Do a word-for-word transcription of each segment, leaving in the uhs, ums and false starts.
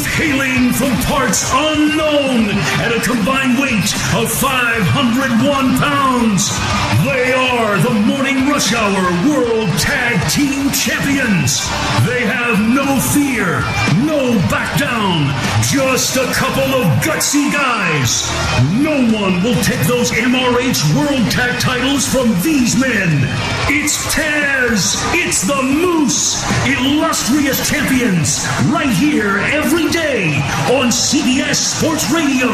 hailing from parts unknown at a combined weight of five hundred one pounds. They are the Morning Rush Hour World Tag Team Champions. They have no fear, no back down, just a couple of gutsy guys. No one will take those M R H World Tag titles from these men. It's Taz, it's the Moose, illustrious champions, right here every day on C B S Sports Radio.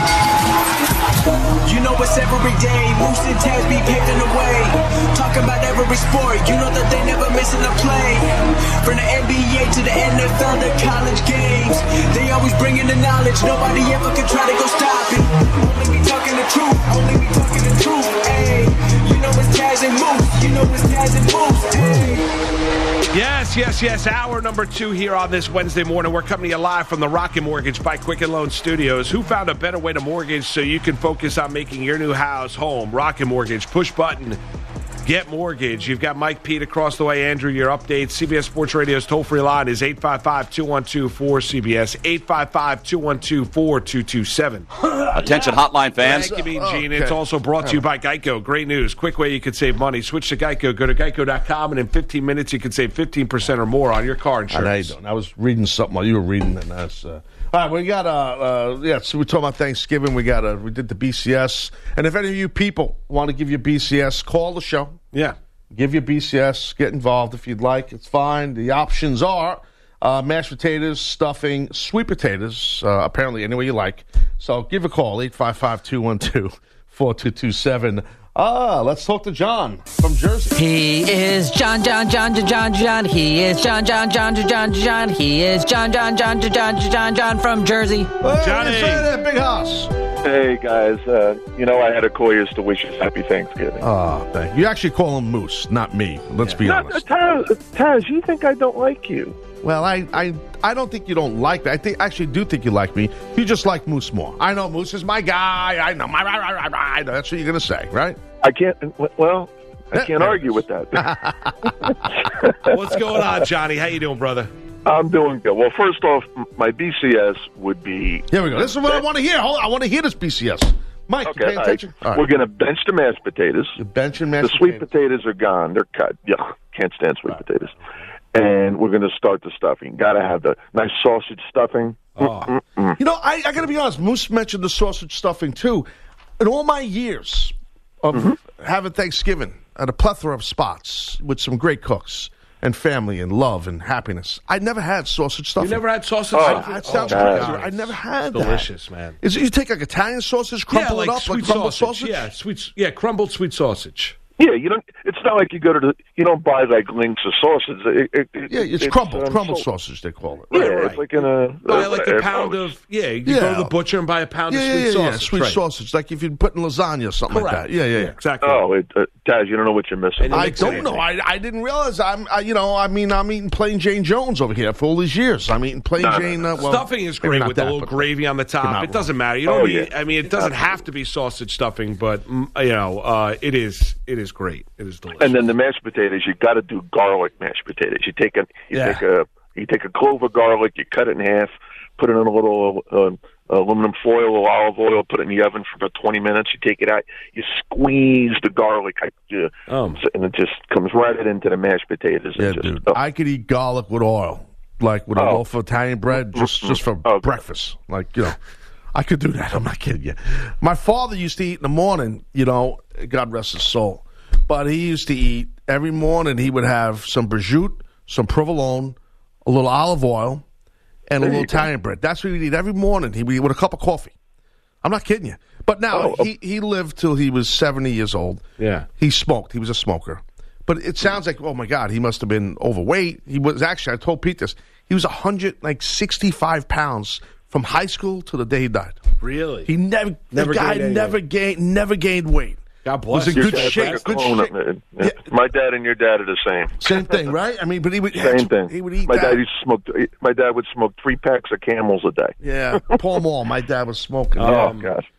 You know it's every day, Moose and Taz be paving the way. Talking about every sport, you know that they never missing a play. From the N B A to the N F L to college games, they always bringing the knowledge, nobody ever can try to go stop it. Only we talking the truth, only we talking the truth, ayy. You know it's Taz and Moose, you know it's Taz and Moose, ayy. Yes, yes, yes. Hour number two here on this Wednesday morning. We're coming to you live from the Rocket Mortgage by Quicken Loan Studios. Who found a better way to mortgage so you can focus on making your new house home? Rocket Mortgage. Push button. Get mortgage. You've got Mike Pete across the way. Andrew, your updates. C B S Sports Radio's toll-free line is eight five five, two one two, four C B S, eight five five, two one two, four two two seven. Attention hotline fans. Thank you, Mean Gene. Okay. It's also brought to you by Geico. Great news. Quick way you can save money. Switch to Geico. Go to geico dot com, and in fifteen minutes, you can save fifteen percent or more on your car insurance. How you doing? I was reading something while you were reading, and that's... Uh... All right, we got, uh, uh, yeah, so we're talking about Thanksgiving. We got, uh, we did the B C S. And if any of you people want to give your B C S, call the show. Yeah. Give your B C S. Get involved if you'd like. It's fine. The options are uh, mashed potatoes, stuffing, sweet potatoes, uh, apparently any way you like. So give a call, eight five five, two one two, four two two seven. Ah, let's talk to John from Jersey. He is John, John, John, John, John. He is John, John, John, John, John. He is John, John, John, John, John, John from Jersey. Hey, Johnny. say that, big house. Hey, guys. Uh, you know, I had to call you to wish you happy Thanksgiving. Oh, thank you. You actually call him Moose, not me. Let's be Not, honest. Taz, Taz, you think I don't like you? Well, I, I, I don't think you don't like me. I think I actually do think you like me. You just like Moose more. I know Moose is my guy. I know my. I know. That's what you're gonna say, right? I can't. Well, I can't Yeah. argue with that. What's going on, Johnny? How you doing, brother? I'm doing good. Well, first off, my B C S would be. Here we go. This is what I want to hear. Hold on. I want to hear this B C S. Mike, you Okay, paying all right. attention? All right. We're going to bench the mashed potatoes. You're benching mashed The sweet potatoes. potatoes are gone. They're cut. Yeah, can't stand sweet potatoes. And we're going to start the stuffing. Got to have the nice sausage stuffing. Oh. You know, I, I got to be honest. Moose mentioned the sausage stuffing too. In all my years of Mm-hmm. having Thanksgiving at a plethora of spots with some great cooks and family and love and happiness, I never had sausage You stuffing. never had sausage Oh, stuffing? That sounds Oh, crazy. God. I never had It's that. delicious, man. Is it, you take like Italian sausage, crumble yeah, like it up sweet like crumbled sausage. sausage? Yeah, sweet. Yeah, crumbled sweet sausage. Yeah, you don't. It's not like you go to the. You don't buy like links of sausage. It, it, it, Yeah, it's, crumbled, um, crumbled so- sausage they call it. Yeah, Right, right. it's like in a. Buy like a uh, pound uh, of yeah. You Yeah. go to the butcher and buy a pound Yeah, of yeah, sweet yeah, sausage. yeah, sweet right. sausage, like if you're putting lasagna or something Correct. like that. Yeah, yeah, yeah. Exactly. Oh, it, uh, Taz, you don't know what you're missing. And you I mix don't it know. in. I, I didn't realize. I'm. I, you know. I mean, I'm eating plain Jane Jones over here for all these years. I'm eating plain No, no, Jane. no. Uh, well, Stuffing is maybe great not with that, a little but- gravy on the You're not top. It wrong. doesn't matter. You don't Oh, need, yeah. I mean, it doesn't have to be sausage stuffing, but mm, you know, uh, it is. It is great. It is delicious. And then the mashed potatoes, you got to do garlic mashed potatoes. You take a, you Yeah. take a, you take a clove of garlic, you cut it in half, put it in a little uh, aluminum foil or olive oil, put it in the oven for about twenty minutes. You take it out, you squeeze the garlic, uh, Oh. and it just comes right into the mashed potatoes. Yeah, It's just, dude. oh. I could eat garlic with oil, like with a Oh. loaf of Italian bread, just just for Oh, good. breakfast. Like you know, I could do that. I'm not kidding you. My father used to eat in the morning. You know, God rest his soul, but he used to eat every morning. He would have some prosciutto, some provolone, a little olive oil, and a There little you go. Italian bread. That's what he would eat every morning. He would eat with a cup of coffee. I'm not kidding you. But now Oh, he, he lived till he was seventy years old. Yeah. He smoked. He was a smoker. But it sounds like, oh my God, he must have been overweight. He was actually, I told Pete this, he was one hundred, like sixty-five pounds from high school to the day he died. really, He never, Never the guy gained any never weight. gained, never gained weight. God bless. Was in you. good It's shape. like a Good clone shape. of it. Yeah. My dad and your dad are the same. Same thing, right? I mean, but he would, Same thing. He would eat my that. dad used to smoke. My dad would smoke three packs of Camels a day. Yeah, Paul Mall. My dad was smoking. Oh Um, gosh.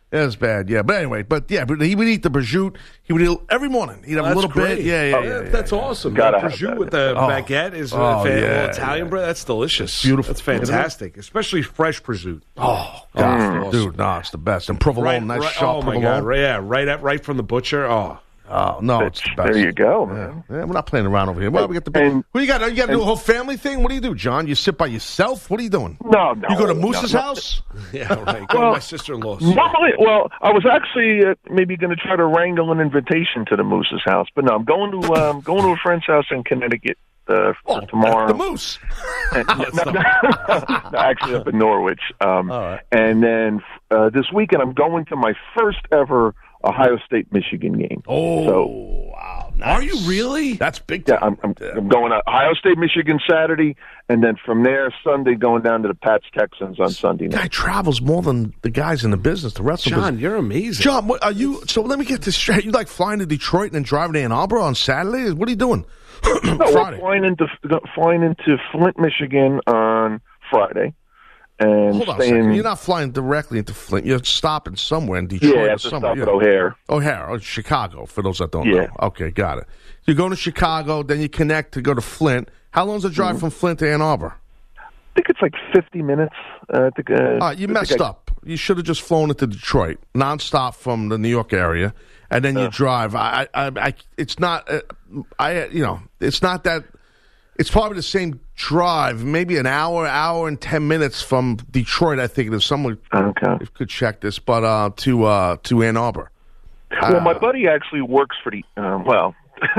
It was bad, yeah. But anyway, but yeah, but he would eat the prosciutto. He would eat every morning. He'd have Well, a little that's great. bit. Yeah, yeah, Oh, yeah. that- That's yeah, awesome. Gotta That have prosciutto that. with the Oh. baguette is Oh, a fan, yeah, little Italian yeah. bread. That's delicious. Beautiful. That's fantastic, especially fresh prosciutto. Oh, Oh, God, awesome. dude, no, it's the best. And provolone, nice right, sharp oh my provolone. God! Right, yeah, right, at, right from the butcher. Oh, Oh no, it's the best. There you go, Yeah. man. Yeah, we're not playing around over here. Well, we got the. And- what do you got? You got to do a and- whole family thing. What do you do, John? You sit by yourself? What are you doing? No, no. You go to no, Moose's no. house? yeah, right. Go to Well, my sister-in-law's. Normally, well, I was actually uh, maybe going to try to wrangle an invitation to the Moose's house, but no, I'm going to um, going to a friend's house in Connecticut uh, for Oh, tomorrow. the Moose. And- no, no, no, actually, up in Norwich. Um, All right. And then uh, this weekend, I'm going to my first ever Ohio State Michigan game. Oh, So, wow. Nice. Are you really? That's big yeah, time. I'm, I'm, I'm going to Ohio State Michigan Saturday, and then from there Sunday going down to the Pats Texans on Sunday Guy night. travels more than the guys in the business, the wrestling John, business. you're amazing. John, what are you? So let me get this straight. You like flying to Detroit and then driving to Ann Arbor on Saturday? What are you doing? No, we're Friday. flying into flying into Flint, Michigan on Friday, and Hold on a staying. second. You're not flying directly into Flint. You're stopping somewhere in Detroit yeah, or at the somewhere. stop at O'Hare. O'Hare, or Chicago, for those that don't Yeah. know. Okay, got it. You go to Chicago, then you connect to go to Flint. How long's the drive Mm-hmm. from Flint to Ann Arbor? I think it's like fifty minutes. Uh, I think, uh, Uh, you I think messed I- up. You should have just flown into Detroit, nonstop from the New York area, and then you drive. I, I, I, it's not. Uh, I, you know, it's not that. It's probably the same drive, maybe an hour, hour and ten minutes from Detroit. I think there's someone Okay. could check this, but uh, to uh, to Ann Arbor. Well, my buddy actually works for the. Um, well,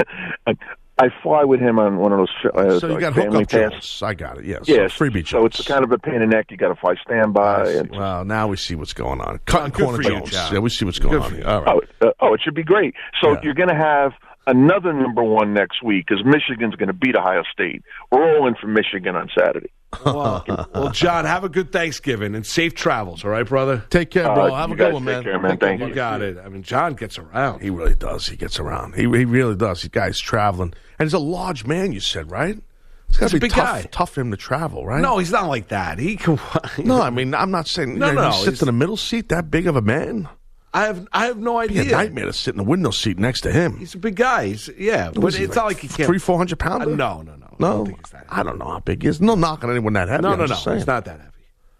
I, I fly with him on one of those uh, So you like got family hookup pass. jobs. I got it. Yes. Yeah, so freebie so it's jobs. kind of a pain in the neck. You got to fly standby. And, Well, now we see what's going on. Cutting good corner for you, Jones. John. Yeah, we see what's going Good on for here. you. All right. oh, uh, oh, it should be great. So Yeah. you're going to have another number one next week because Michigan's going to beat Ohio State. We're all in for Michigan on Saturday. Well, well, John, have a good Thanksgiving and safe travels. All right, brother. Take care, bro. Uh, have you a good guys one, take man. care, man. Thank You you. got it. I mean, John gets around. He really does. He gets around. He he really does. This guy's traveling, and he's a large man. You said, right? It's got He's to a be big tough, guy. tough for him to travel, right? No, he's not like that. He can. no. I mean, I'm not saying. No, you know, no, He sits he's- in the middle seat. That big of a man. I have. I have no Be a idea. nightmare to sit in the window seat next to him. He's a big guy. He's, yeah, What but is he, it's not like he can't. three, four hundred pounds. Uh, no, no, no. I no. don't think he's that I don't know how big he is. No knock on anyone that heavy. No, I'm no, no. just saying. He's not that heavy.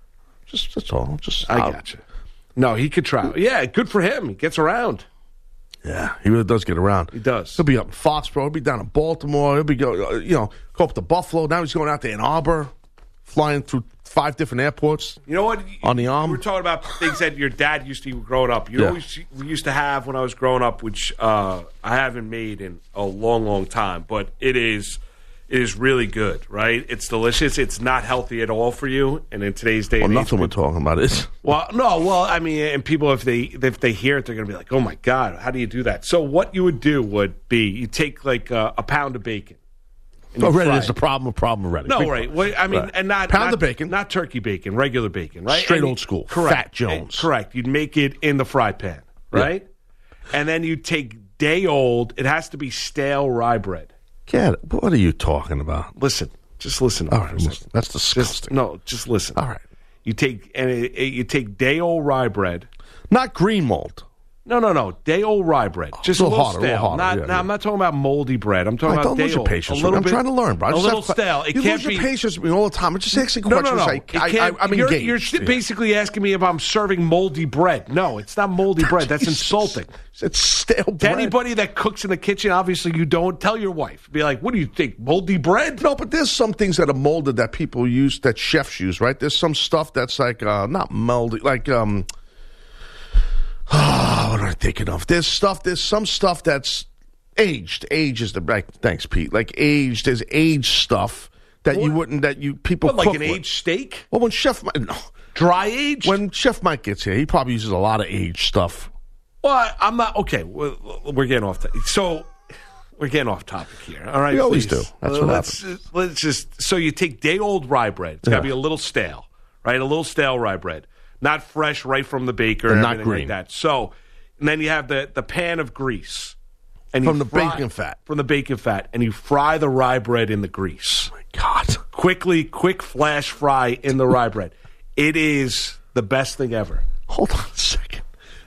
Just that's all. Just I I'll- got you. No, he could travel. Yeah, good for him. He gets around. Yeah, he really does get around. He does. He'll be up in Foxborough. He'll be down in Baltimore. He'll be go, uh, you know, go up to Buffalo. Now he's going out to Ann Arbor, flying through five different airports. You know what? On the arm? We were talking about things that your dad used to growing up. You know, Yeah. what we used to have when I was growing up, which uh, I haven't made in a long, long time, but it is. It is really good, right? It's delicious. It's not healthy at all for you. And in today's day Well, and age, nothing we're talking about is. Well, no, well, I mean, and people, if they if they hear it, they're going to be like, "Oh my god, how do you do that?" So, what you would do would be you take like a, a pound of bacon. and you Already, fry there's it. a problem. A problem already. No, Big right? problem. Well, I mean, Right. and not Pound not, of bacon. not turkey bacon, regular bacon, right? Straight And old school. correct? Fat Jones. Eh, correct. You'd make it in the fry pan, right? And then you take day old. It has to be stale rye bread. Get it. What are you talking about? Listen, just listen. All for right, a second. that's Just disgusting. no, just listen. All right. You take and it, it- you take day old rye bread. Not green mold. No, no, no. Day old rye bread. Just a a little little harder, a little stale. harder, Not, yeah, no, yeah. I'm not talking about moldy bread. I'm talking I about don't day lose your old. patience. A with me. little I'm bit, trying to learn, bro. I A just little have- stale. It you can't lose your be. patience with me all the time. I'm just asking No, no, questions. no. Like, It I, I, can't- I'm you're, engaged. you're Yeah. basically asking me if I'm serving moldy bread. No, it's not moldy bread. That's insulting. It's stale To bread. anybody that cooks in the kitchen, obviously you don't tell your wife. Be like, what do you think, moldy bread? No, but there's some things that are molded that people use, that chefs use, right? There's some stuff that's like, uh, not moldy, like, um, oh, what am I thinking of? There's stuff, there's some stuff that's aged. Age is the, right, thanks, Pete. Like aged, there's aged stuff that you What? wouldn't, that you, people What, like cook an with. aged steak? Well, when Chef Mike, no. Dry aged? When Chef Mike gets here, he probably uses a lot of aged stuff. Well, I- I'm not. Okay, we're, we're getting off. To, so we're getting off topic here. All right, We always please. do. That's what let's, Let's just. So you take day old rye bread. It's got to Yeah. be a little stale, right? A little stale rye bread, not fresh, right from the baker, And not everything green. like that. So, and then you have the the pan of grease, and From you the fry- bacon fat. from the bacon fat, and you fry the rye bread in the grease. God. Quickly, quick flash fry in the rye bread. It is the best thing ever. Hold on a second.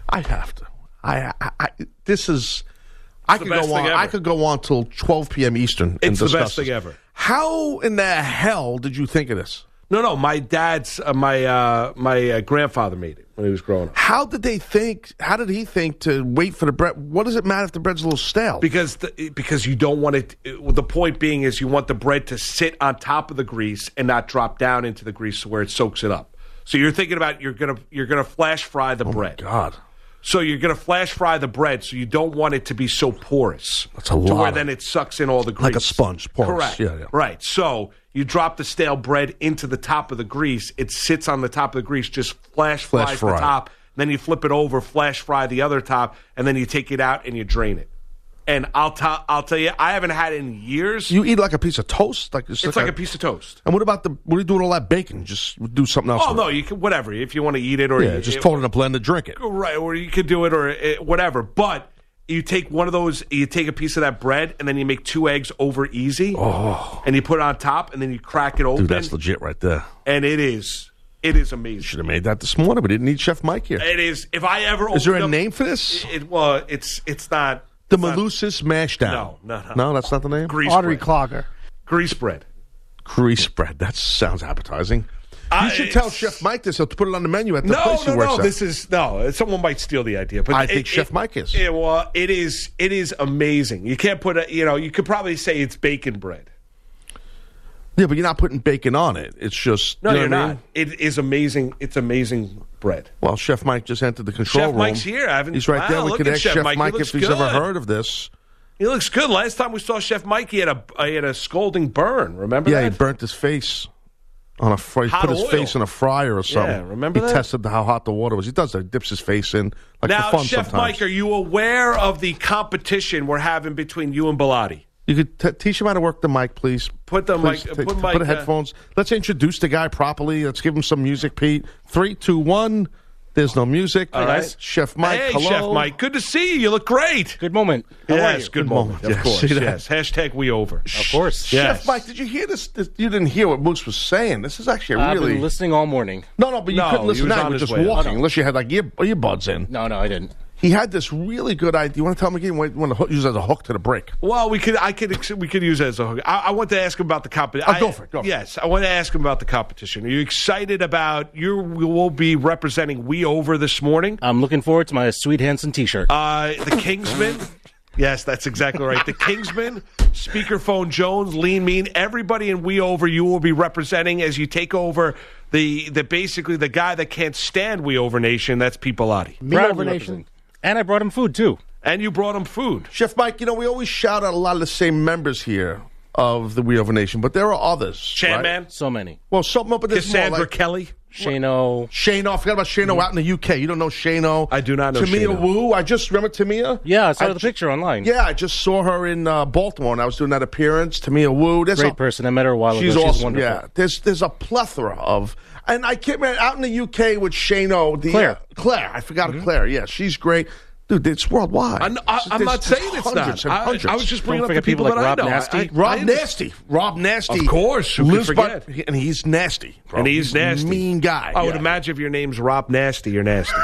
I have to. I, I, I this is. I the could best go on. thing ever. I could go on till twelve p.m. Eastern. and It's the discuss best thing this. ever. How in the hell did you think of this? No, no. My dad's, uh, my uh, my uh, grandfather made it when he was growing up. How did they think? How did he think to wait for the bread? What does it matter if the bread's a little stale? Because the, because you don't want it. The point being is you want the bread to sit on top of the grease and not drop down into the grease where it soaks it up. So you're thinking about you're gonna you're gonna flash fry the oh bread. My God. So you're going to flash fry the bread, so you don't want it to be so porous. That's a to lot where of- then it sucks in all the grease. Like a sponge, porous. Correct. Yeah, yeah. Right. So you drop the stale bread into the top of the grease. It sits on the top of the grease, just flash, Flash fries fry. the top. Then you flip it over, flash fry the other top, and then you take it out and you drain it. And I'll, t- I'll tell you, I haven't had it in years. You eat like a piece of toast, like it's like a piece of toast. And what about the? What do you do with all that bacon? Just do something else. Oh, with no, it. you can, whatever. If you want to eat it or Yeah, you, just it, throw it in a blender, drink it. Right, or you could do it or uh, whatever. But you take one of those, you take a piece of that bread, and then you make two eggs over easy, Oh. and you put it on top, and then you crack it open. Dude, that's legit right there. And it is, it is amazing. Should have made that this morning. We didn't need Chef Mike here. It is. If I ever Is there a opened up- name for this? It, well, it's it's not The it's not Malusis Mashdown. No, no, no. No, that's not the name? grease Audrey bread. Clogger. Grease bread. Grease bread. That sounds appetizing. I- You should tell it's- Chef Mike this. He'll put it on the menu at the No, place he no, works no. at. This is no. Someone might steal the idea, but I it- think it- Chef Mike is. Yeah, well, it is. It is amazing. You can't put a. You know, you could probably say it's bacon bread. Yeah, but you're not putting bacon on it. It's just No, you know you're what I not. mean? It is amazing. It's amazing bread. Well, Chef Mike just entered the control Chef room. Mike's here. I haven't- He's right wow, there. We look could at ask Chef Chef Mike. He Mike, looks if he's ever good. heard of this. He looks good. Last time we saw Chef Mike, he had a he had a scalding burn. Remember Yeah, that? he burnt his face on a fry. He Hot put his oil. face in a fryer or something. Yeah, remember he that? tested how hot the water was. He does that. He dips his face in like now, for fun Chef sometimes. Mike, are you aware of the competition we're having between you and Bilotti? You could t- teach him how to work the mic, please. Put the Please, mic- t- put t- mic, put uh, headphones. Let's introduce the guy properly. Let's give him some music, Pete. Three, two, one. There's no music. All right. Chef Mike, Hey, hello. Chef Mike. Good to see you. You look great. Good moment. How are yes, you? good, Good moment. moment. Of Yeah, course. see that? Yes. Hashtag we over. Of course. Yes. Chef Mike, did you hear this? this? You didn't hear what Moose was saying. This is actually a I've really been listening all morning. no, no. But you No, couldn't he listen was now. on You were his just way up. walking, Oh, no. unless you had like ear, earbuds in. No, no, I didn't. He had this really good idea. You want to tell him again? You want to use it as a hook to the break? Well, we could, I could, ex- we could use it as a hook. I, I want to ask him about the competition. Oh, go for it, go for it. Yes, I want to ask him about the competition. Are you excited about? You will be representing We Over this morning. I'm looking forward to my Sweet Hansen T-shirt. Uh, the Kingsman. Yes, that's exactly right. The Kingsman, Speakerphone Jones, Lean Mean, everybody in We Over you will be representing as you take over the the basically the guy that can't stand We Over Nation. That's Pete Bilotti. Me Proudly Over Nation. And I brought him food, too. And you brought him food. Chef Mike, you know, we always shout out a lot of the same members here of the We Over Nation, but there are others. Chan right? Man, So many. Well, something, but there's more Cassandra like Kelly. Shano. Shano. I forgot about Shano out in the U K. You don't know Shano. I do not know Tamia Shano. Wu. I just remember Tamia. Yeah, I saw I the ju- picture online. Yeah, I just saw her in uh, Baltimore, and I was doing that appearance. Tamia Wu. There's Great a, person. I met her a while She's ago. awesome. She's wonderful. Yeah, there's there's a plethora of, and I can't remember out in the U K with Shano. The, Claire. uh, Claire. I forgot Claire. Yeah, she's great. Dude, it's worldwide. I'm, I, I'm There's- not there's saying it's hundreds not. and I, hundreds. I was just bringing Don't up the forget people people like that Rob I know. Nasty. I, I, Rob I Nasty. Rob Nasty. Of course, who could lives by- forget? and he's nasty. bro. And he's a nasty. mean guy. I would Yeah. imagine if your name's Rob Nasty, you're nasty.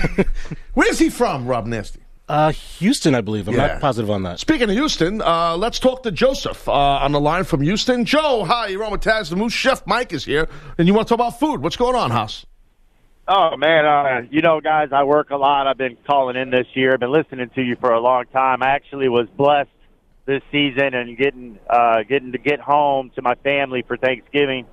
Where's he from, Rob Nasty? Uh, Houston, I believe. I'm Yeah. not positive on that. Speaking of Houston, uh, let's talk to Joseph uh, on the line from Houston. Joe, hi, you're on with Taz the Moose. Chef Mike is here, and you want to talk about food. What's going on, House? Oh, man, uh, you know, guys, I work a lot. I've been calling in this year. I've been listening to you for a long time. I actually was blessed this season and getting uh, getting to get home to my family for Thanksgiving.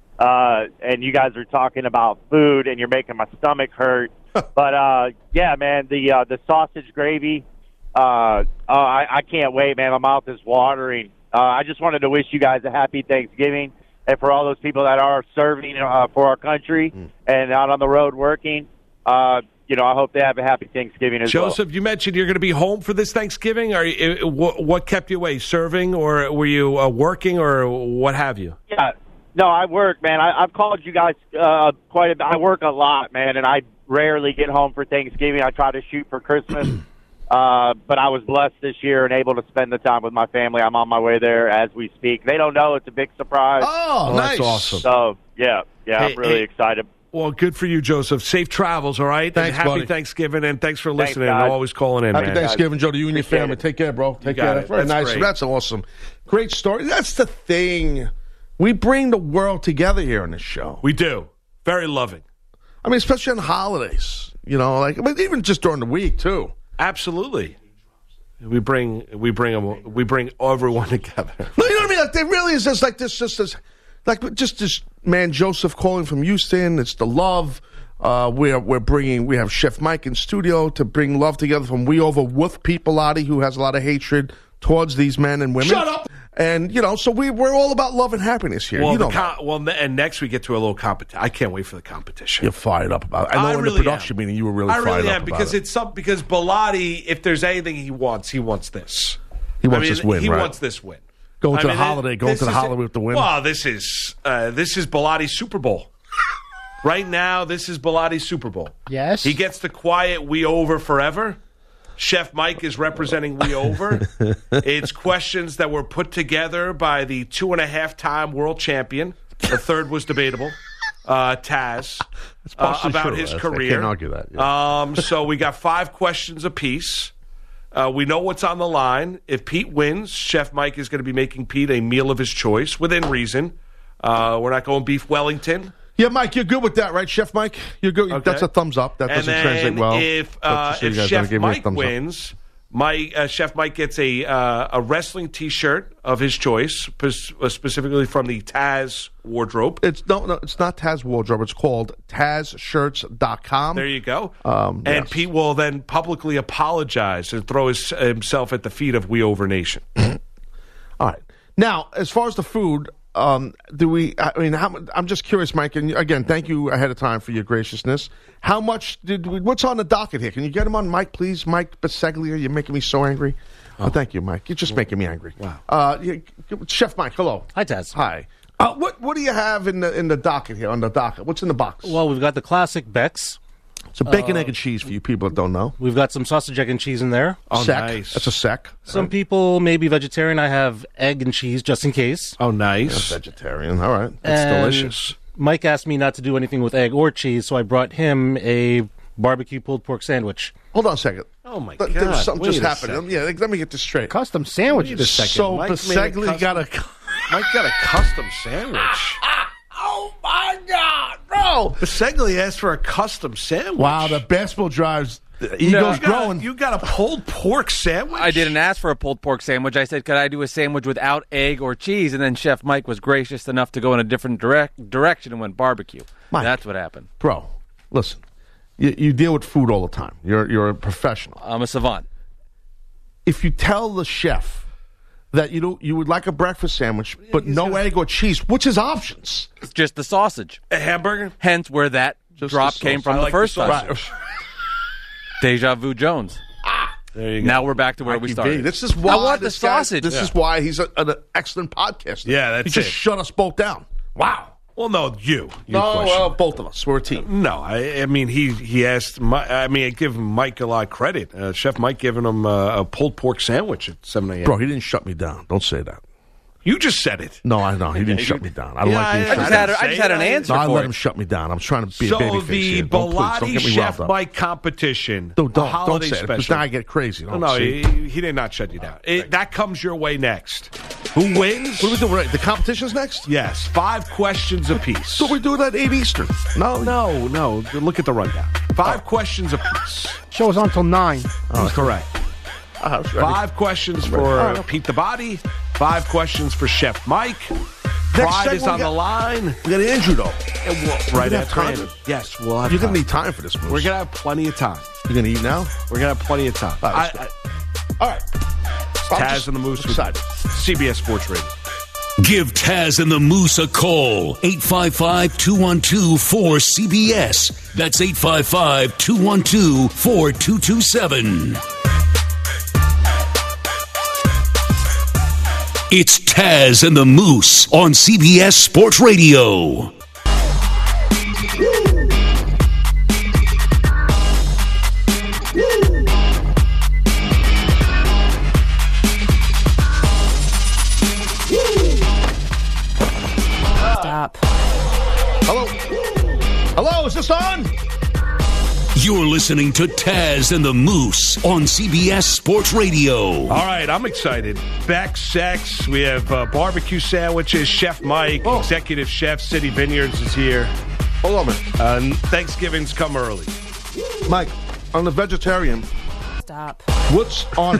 Uh, and you guys are talking about food, and you're making my stomach hurt. But, uh, yeah, man, the uh, the sausage gravy, uh, oh, I, I can't wait, man. My mouth is watering. Uh, I just wanted to wish you guys a happy Thanksgiving. And for all those people that are serving uh, for our country mm. and out on the road working, uh, you know, I hope they have a happy Thanksgiving as well. Joseph, you mentioned you're going to be home for this Thanksgiving. Are you, what, what kept you away? Serving, or were you uh, working, or what have you? Yeah, no, I work, man. I, I've called you guys uh, quite a bit. I work a lot, man, and I rarely get home for Thanksgiving. I try to shoot for Christmas. Uh, but I was blessed this year and able to spend the time with my family. I'm on my way there as we speak. They don't know. It's a big surprise. Oh, Oh, nice. that's awesome. So, yeah, yeah, Hey, I'm really hey, excited. Well, good for you, Joseph. Safe travels, all right? Thanks, and happy buddy. Thanksgiving, and thanks for Thanks, listening and guys. always calling in, Happy man. Thanksgiving, Joe, to you and your Appreciate family. it. Take care, bro. Take got care. it. That's very That's nice. great. That's awesome. Great story. That's the thing. We bring the world together here on this show. We do. Very loving. I mean, especially on holidays. You know, like I mean, even just during the week too. Absolutely. We bring we bring them, we bring everyone together. No, you know what I mean? Like, there really is just like this, just this, like just this man Joseph calling from Houston. It's the love. Uh, we're we're bringing. We have Chef Mike in studio to bring love together from We Over with people, Lottie, who has a lot of hatred towards these men and women. Shut up. And you know, so we we're all about love and happiness here. Well, you the know, that. com- well, ne- and next we get to a little competition. I can't wait for the competition. You're fired up about it. I know I in really the production am. meeting you were really I fired really up am about because it. it's some because Bilotti, if there's anything he wants, he wants this. He wants I mean, this win, He right? wants this win. Going I to the mean, holiday, going this to the is- holiday with the win. Well, this is uh, this is Bilotti's Super Bowl. Right now, this is Bilotti's Super Bowl. Yes. He gets the quiet "We Over" forever. Chef Mike is representing We Over. It's questions that were put together by the two and a half time world champion. The third was debatable. Uh, Taz uh, partially about true. his I career. can't argue that, yeah. Um, so we got five questions apiece. Uh, we know what's on the line. If Pete wins, Chef Mike is going to be making Pete a meal of his choice within reason. Uh, we're not going beef Wellington. Yeah, Mike, you're good with that, right, Chef Mike? You're good. Okay. That's a thumbs up. That And doesn't then translate well. If but uh, just so you if guys know, Chef give me a Mike thumbs up. wins, my uh, Chef Mike gets a uh, a wrestling T-shirt of his choice, pes- uh, specifically from the Taz wardrobe. It's no, no, it's not Taz Wardrobe. It's called Taz Shirts dot com. There you go. Um, and yes. Pete will then publicly apologize and throw his, himself at the feet of We Over Nation. All right. Now, as far as the food, um, do we? I mean, how, mu- I'm just curious, Mike. And again, thank you ahead of time for your graciousness. How much did we? What's on the docket here? Can you get him on, Mike, please? Mike Biseglia, you're making me so angry. Oh, thank you, Mike. You're just making me angry. Wow. Uh, you- Chef Mike, hello. Hi, Taz. Hi. Uh, what What do you have in the in the docket here? On the docket, what's in the box? Well, we've got the classic Beck's. Some bacon, egg, and cheese for you people that don't know. We've got some sausage, egg, and cheese in there. Oh, sec. nice. That's a sec. Some people may be vegetarian. I have egg and cheese just in case. Oh, nice. Vegetarian. All right. That's And delicious. Mike asked me not to do anything with egg or cheese, so I brought him a barbecue pulled pork sandwich. Hold on a second. Oh, my Th- God. There was something Wait just a happened. second. Yeah, let me get this straight. Custom sandwiches. Wait a second. So Mike made a Biseglia got a. Mike got a custom sandwich. Oh my God, bro! Biseglia asked for a custom sandwich. Wow, the basketball drives. The No. eagle's You got, growing. you got a pulled pork sandwich? I didn't ask for a pulled pork sandwich. I said, could I do a sandwich without egg or cheese? And then Chef Mike was gracious enough to go in a different direct direction and went barbecue. Mike. That's what happened. Bro, listen. You, you deal with food all the time. You're you're a professional. I'm a savant. If you tell the chef that you don't, you would like a breakfast sandwich, but no egg or cheese, which is options. It's just the sausage. A hamburger? Hence where that Just drop the came sauce. from I the like the first time. sausage. Deja Vu Jones. There you go. Now we're back to where we Mikey started. V. This is why I want the this guy- sausage. This is why he's a, an excellent podcaster. Yeah, that's he just it. shut us both down. Wow. Well, no, you. you No, question. well, both of us. We're a team. No, I, I mean he he asked. My, I mean, I give Mike a lot of credit. Uh, Chef Mike giving him uh, a pulled pork sandwich at seven a.m. Bro, he didn't shut me down. Don't say that. You just said it. No, I know. He didn't shut me down. I don't Yeah, like being I- I shut just I had, didn't I just say had an it. answer No, I for let it. him shut me down. I'm trying to be So a baby face the here. Don't, please, don't Bilotti get me Chef riled up. Mike competition. Don't, a don't, don't holiday say it, because special. now I get crazy. No, Don't no, see? he, he did not shut you down. It, that comes your way next. Who wins? What are we doing? Right? The competition's next? Yes, five questions apiece. So we do it at eight Eastern. No, No, no. Look at the rundown. Five questions apiece. Show's on till nine. That's correct. I was ready. Five questions for All right. Pete the Body. Five questions for Chef Mike. Next Pride segment is we on got- the line. We got Andrew, though. And we'll, right gonna have after time? Andrew. Yes, we'll have You're time. going to need time for this, Moose. We're going to have plenty of time. You're going to eat now? We're going to have plenty of time. All right, I, let's I, All right. I'm Taz just and the Moose with excited. C B S Sports Radio. Give Taz and the Moose a call. eight five five, two one two, four C B S. That's eight five five, two one two, four two two seven. It's Taz and the Moose on C B S Sports Radio. Stop. Hello. Hello, is this on? You're listening to Taz and the Moose on C B S Sports Radio. All right, I'm excited. Beck, Sex, we have uh, barbecue sandwiches. Chef Mike, oh. executive chef, City Vineyards is here. Hold on a minute. Uh, Thanksgiving's come early. Mike, on the vegetarian. Stop. What's on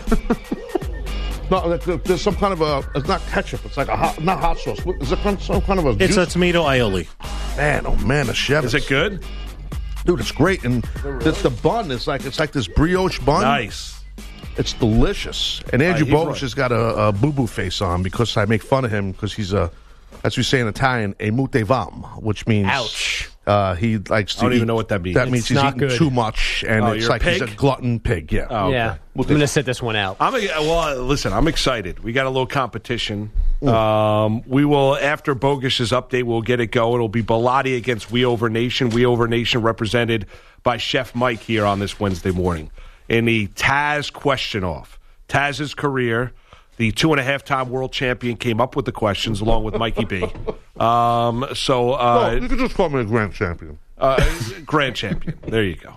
it? No, there's some kind of a, it's not ketchup. It's like a hot, not hot sauce. Is it some kind of a It's juice? a tomato aioli. Man, oh man, the chef. Is it good? Dude, it's great. And it's the bun. It's like it's like this brioche bun. Nice. It's delicious. And Andrew Uh, he's Bogusch right. has got a, a boo-boo face on because I make fun of him because he's a, as we say in Italian, a mutevam, which means Ouch. Uh, he likes to I don't eat, even know what that means. That It's means he's not eating good. too much, and Oh, it's you're a like he's pig? a glutton pig. Yeah. Oh, okay. Yeah. I'm going to sit this one out. I'm well. Listen, I'm excited. We got a little competition. Um, we will after Bogus's update. We'll get it going. It'll be Bilotti against We Over Nation. We Over Nation represented by Chef Mike here on this Wednesday morning in the Taz question off. Taz's career. The two and a half time world champion came up with the questions along with Mikey B. Um, so uh, Well, you could just call me a grand champion. uh, grand champion. There you go.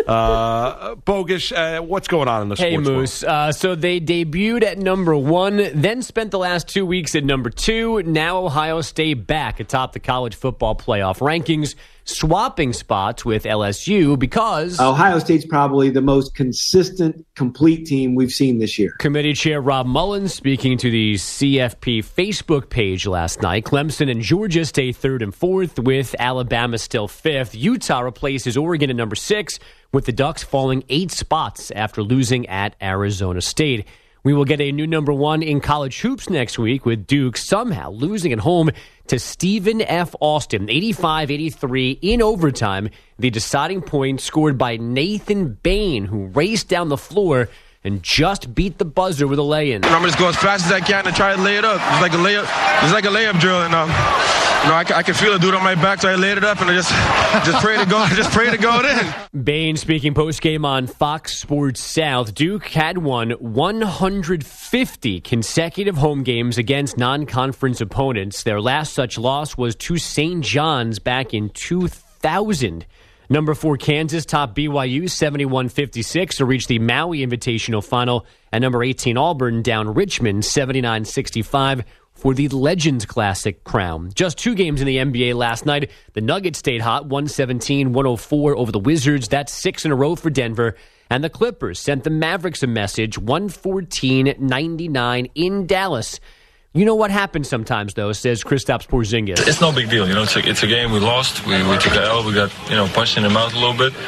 Uh, Bogus, uh, what's going on in the Hey, sports world? Moose. Uh, so they debuted at number one, then spent the last two weeks at number two. Now Ohio State back atop the college football playoff rankings, swapping spots with L S U because Ohio State's probably the most consistent, complete team we've seen this year. Committee Chair Rob Mullins speaking to the C F P Facebook page last night. Clemson and Georgia stay third and fourth, with Alabama still fifth. Utah replaces Oregon at number six, with the Ducks falling eight spots after losing at Arizona State. We will get a new number one in college hoops next week, with Duke somehow losing at home to Stephen F. Austin, eighty-five eighty-three in overtime. The deciding point scored by Nathan Bain, who raced down the floor and just beat the buzzer with a lay-in. I'm just going as fast as I can to try to lay it up. It's like a layup. It's like a layup drill, and um, you know, I, I can feel it, dude, on my back, so I laid it up, and I just, just pray to go, just pray to go in. Bain speaking postgame on Fox Sports South. Duke had won one hundred fifty consecutive home games against non-conference opponents. Their last such loss was to Saint John's back in two thousand. Number four, Kansas topped B Y U seventy-one fifty-six to reach the Maui Invitational Final. And number eighteen, Auburn down Richmond seventy-nine sixty-five for the Legends Classic crown. Just two games in the N B A last night. The Nuggets stayed hot, one seventeen one oh four over the Wizards. That's six in a row for Denver. And the Clippers sent the Mavericks a message, one fourteen ninety-nine in Dallas. You know what happens sometimes, though, says Kristaps Porzingis. It's no big deal. You know, it's a, it's a game. We lost. We, we took a L. We got, you know, punched in the mouth a little bit.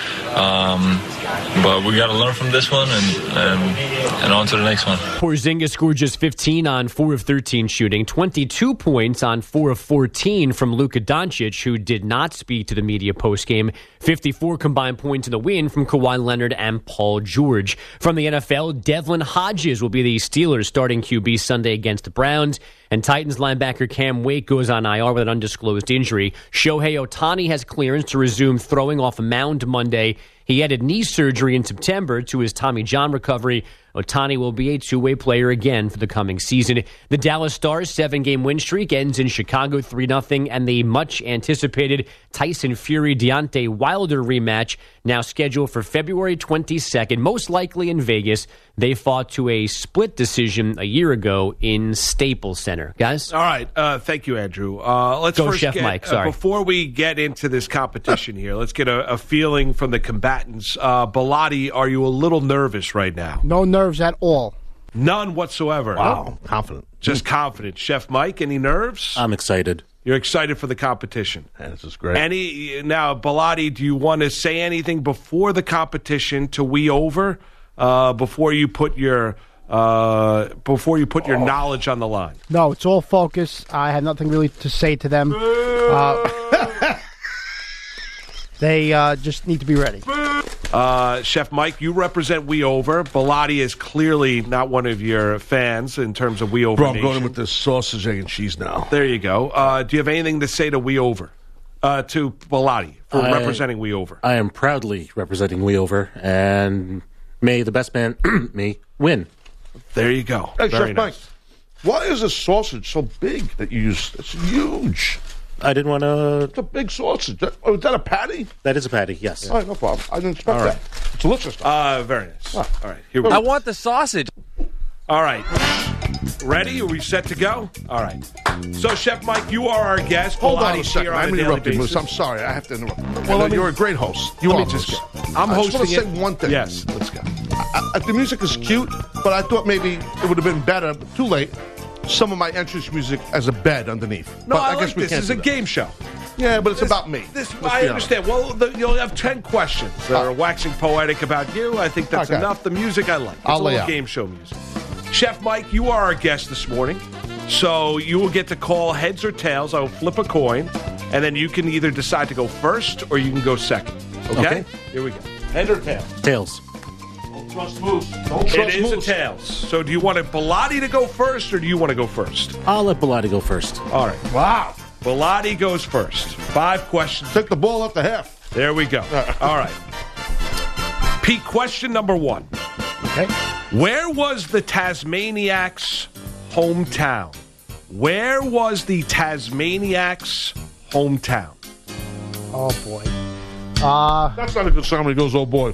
Um, but we got to learn from this one and, and and on to the next one. Porzingis scored just fifteen on four of thirteen shooting, twenty-two points on four of fourteen from Luka Doncic, who did not speak to the media postgame. fifty-four combined points in the win from Kawhi Leonard and Paul George. From the N F L, Devlin Hodges will be the Steelers' starting Q B Sunday against the Browns. And Titans linebacker Cam Wake goes on I R with an undisclosed injury. Shohei Ohtani has clearance to resume throwing off a mound Monday. He added knee surgery in September to his Tommy John recovery. Ohtani will be a two-way player again for the coming season. The Dallas Stars' seven-game win streak ends in Chicago three nothing, and the much-anticipated Tyson Fury-Deontay Wilder rematch now scheduled for February twenty-second, most likely in Vegas. They fought to a split decision a year ago in Staples Center. Guys? All right. Uh, thank you, Andrew. Uh, let's Go, first Chef get, Mike. uh, Sorry. before we get into this competition here, let's get a, a feeling from the combatants. Uh, Bilotti, are you a little nervous right now? No nerves at all. None whatsoever. Wow, confident. Just confident. Chef Mike, any nerves? I'm excited. You're excited for the competition. Man, this is great. Any now, Bilotti, do you want to say anything before the competition to We Over? Uh, before you put your uh, before you put your oh. knowledge on the line? No, it's all focus. I have nothing really to say to them. Uh, they uh, just need to be ready. Uh, Chef Mike, you represent We Over. Bilotti is clearly not one of your fans in terms of We Over Bro, I'm Nation. going with this sausage, egg, and cheese now. There you go. Uh, do you have anything to say to We Over? Uh, to Bilotti for I, representing We Over? I am proudly representing We Over, and may the best man, me, win. There you go. Hey, Very Chef nice. Mike, why is this sausage so big that you use? It's huge. I didn't want to. It's a big sausage. Oh, is that a patty? That is a patty, yes. All right, no problem. I didn't expect All right. that. It's delicious. Uh, very nice. All right, here we go. I want the sausage. All right. Ready? Are we set to go? All right. So, Chef Mike, you are our guest. Hold on a Pilates second. here on I'm a daily interrupting, basis. Moose. I'm sorry. I have to interrupt. Well, Well, let me- you're a great host. You let are me just Moose. get- I'm I just hosting want to it. say one thing. Yes, let's go. I, I, the music is cute, but I thought maybe it would have been better, but too late, some of my entrance music as a bed underneath. No, but I, I, like guess we this. can't This is do a that. game show. Yeah, but it's This- about me. This, Let's I be honest. understand. Well, the, you'll have ten questions that are waxing poetic about you. I think that's Okay. enough. The music I like. It's I'll a lay little out. game show music. Chef Mike, you are our guest this morning. So you will get to call heads or tails. I will flip a coin, and then you can either decide to go first or you can go second. Okay? Okay. Here we go. Head or tail? Tails. Don't trust Moose. Don't It trust is a Moose. tails. So do you want Bilotti to go first or do you want to go first? I'll let Bilotti go first. All right. Wow. Bilotti goes first. Five questions. Took the ball up the half. There we go. All right. Pete, question number one. Okay. Where was the Tasmaniacs' hometown? Where was the Tasmaniacs' hometown? Oh, boy. Uh, That's not a good sign when he goes, oh boy.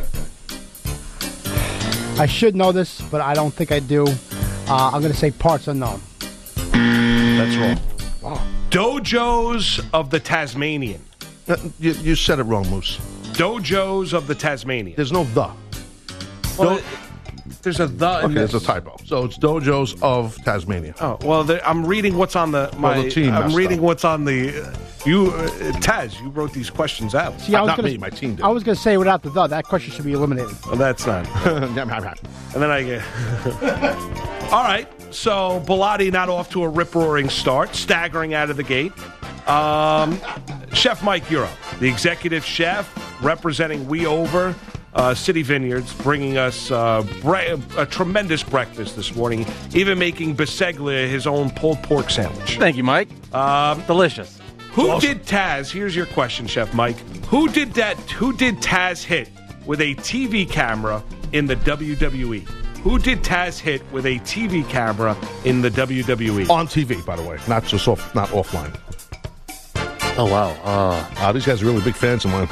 I should know this, but I don't think I do. Uh, I'm going to say parts unknown. That's wrong. Wow. Dojos of the Tasmanian. Uh, You, you said it wrong, Moose. Dojos of the Tasmanian. There's no the. Well, there's a the. in Okay, this. there's a typo. So it's Dojos of Tasmania. Oh well, the, I'm reading what's on the my. Well, the team I'm messed reading up. what's on the. Uh, you, uh, Taz, you wrote these questions out. See, I was Not gonna, me, my team did. I was going to say without the the, that question should be eliminated. Well, that's not. And then I get. All right. So Bilotti not off to a rip roaring start, staggering out of the gate. Um, Chef Mike, you're up. The executive chef representing We Over uh, City Vineyards, bringing us uh, bre- a tremendous breakfast this morning, even making Biseglia his own pulled pork sandwich. Thank you, Mike. Um, Delicious. Who did Taz? Here's your question, Chef Mike. Who did that? Who did Taz hit with a T V camera in the W W E? Who did Taz hit with a T V camera in the W W E? On T V, by the way, not just off, not offline. Oh, wow. Uh, Uh, these guys are really big fans of mine.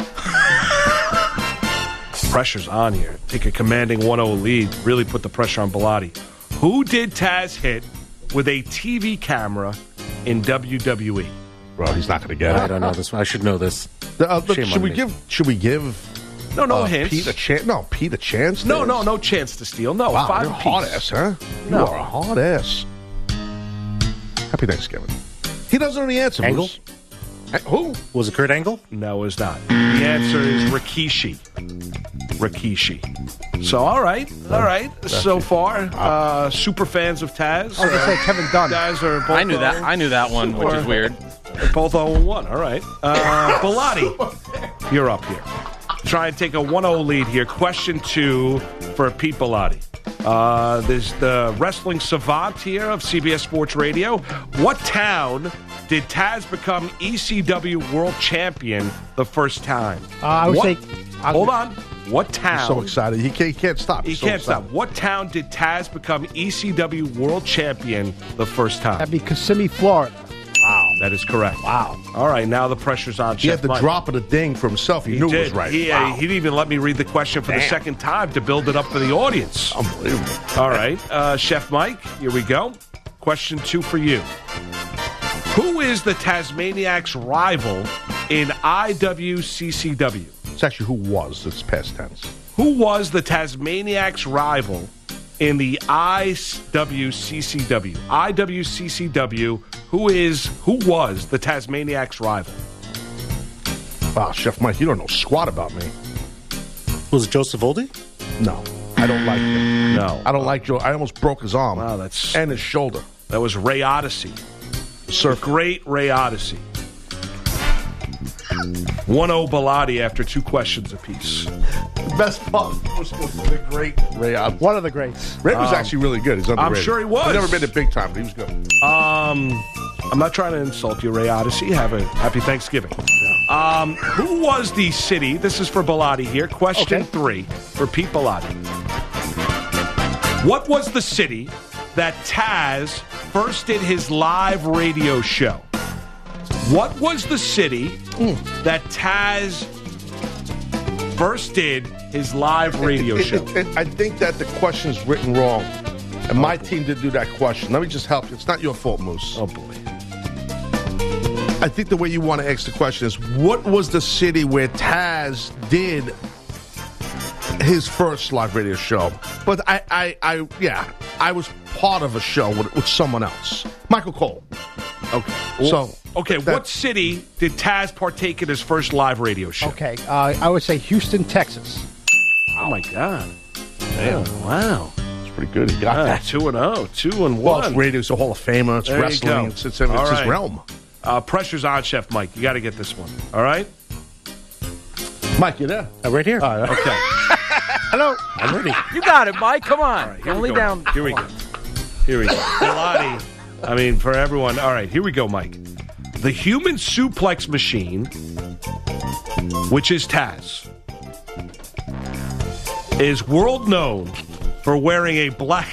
Pressure's on here. Take a commanding one oh lead. Really put the pressure on Bilotti. Who did Taz hit with a T V camera in W W E? Bro, he's not going to get it. I don't know this one. I should know this. Uh, look, Shame should on we me. give? Should we give? No, no uh, hints. Pete a chance? No, Pete a chance. No, There? no, no chance to steal. No, Wow, five you're a apiece. hard ass, huh? No. You are a hard ass. Happy Thanksgiving. He doesn't know the answer. Angle? Moose. Eh, Who? Was it Kurt Angle? No, it's not. The answer is Rikishi. Rikishi. So, all right, all right. So far, uh, super fans of Taz. I was going to say Kevin Dunn. Guys are both I knew that. oh- I knew that one, which is weird. Both oh and one. All right. Uh, Bilotti, you're up here. Try and take a one oh lead here. Question two for Pete Bilotti. Uh, there's the wrestling savant here of C B S Sports Radio. What town did Taz become E C W World Champion the first time? Uh, I would What- say. Hold on. What town? He's so excited. He can't, he can't stop. He He's so can't stop. excited. What town did Taz become E C W World Champion the first time? That'd be Kissimmee, Florida. Wow. That is correct. Wow. All right, now the pressure's on He Chef had the Mike. drop of the ding for himself. He, He knew did. it was right. He, uh, Wow. he didn't even let me read the question for the Damn. second time to build it up for the audience. Unbelievable. All right, uh, Chef Mike, here we go. Question two for you. Who is the Tasmaniacs' rival in I W C C W? It's actually who was. It's past tense. Who was the Tasmaniacs' rival in the I W C C W? I W C C W, who is, who was the Tasmaniacs' rival? Wow, Chef Mike, you don't know squat about me. Was it Joseph Oldie? No, I don't like him. No. I don't like Joe. I almost broke his arm. Wow, that's- and his shoulder. That was Ray Odyssey. Surf. The great Ray Odyssey. one oh Bilotti after two questions apiece. The best part was the great Ray Odyssey. One of the greats. Ray was Um, actually really good. He's underrated. I'm sure he was. He's never been a big time, but he was good. Um, I'm not trying to insult you, Ray Odyssey. Have a happy Thanksgiving. Um, who was the city? This is for Bilotti here. Question Okay. three for Pete Bilotti. What was the city that Taz first did his live radio show? What was the city that Taz first did his live radio It- it- show? it- it- I think that the question's written wrong. And my team did do that question. Let me just help you. It's not your fault, Moose. Oh, boy. I think the way you want to ask the question is, what was the city where Taz did his first live radio show? But I, I, I yeah, I was part of a show with, with someone else. Michael Cole. Okay. So, okay, that- what city did Taz partake in his first live radio show? Okay, uh, I would say Houston, Texas. Oh, my God. Damn, wow. It's pretty good. He got Ah, that. two and oh, two and Well, one. it's radio. It's a Hall of Famer. It's There you wrestling. go. It's, it's, it's All his right. realm. Uh, pressure's on, Chef Mike. You got to get this one. All right? Mike, you there? Uh, right here. All right. Okay. Hello. I'm ready. You got it, Mike. Come on. Here You're we only go. down. Here we go. Here we go. Bilotti. I mean, for everyone. All right, here we go, Mike. The human suplex machine, which is Taz, is world known for wearing a black.